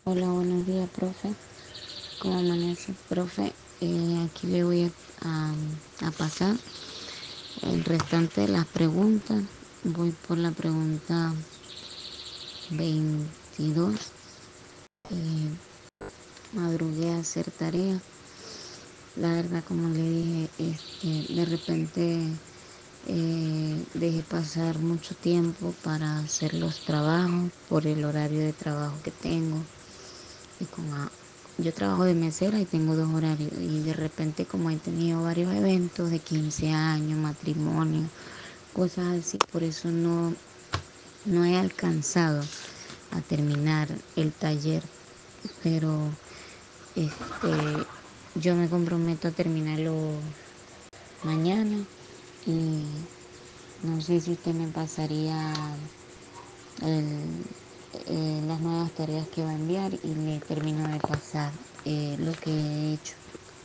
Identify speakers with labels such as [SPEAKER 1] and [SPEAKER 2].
[SPEAKER 1] Hola, buenos días, profe. ¿Cómo amanece, profe? Aquí le voy a pasar el restante de las preguntas. Voy por la pregunta 22. Eh, Madrugué a hacer tarea. La verdad, como le dije, de repente dejé pasar mucho tiempo para hacer los trabajos por el horario de trabajo que tengo. Y yo trabajo de mesera y tengo dos horarios, y de repente, como he tenido varios eventos de 15 años, matrimonio, cosas así, por eso no he alcanzado a terminar el taller, pero yo me comprometo a terminarlo mañana, y no sé si usted me pasaría el- las nuevas tareas que va a enviar y le termino de pasar lo que he hecho.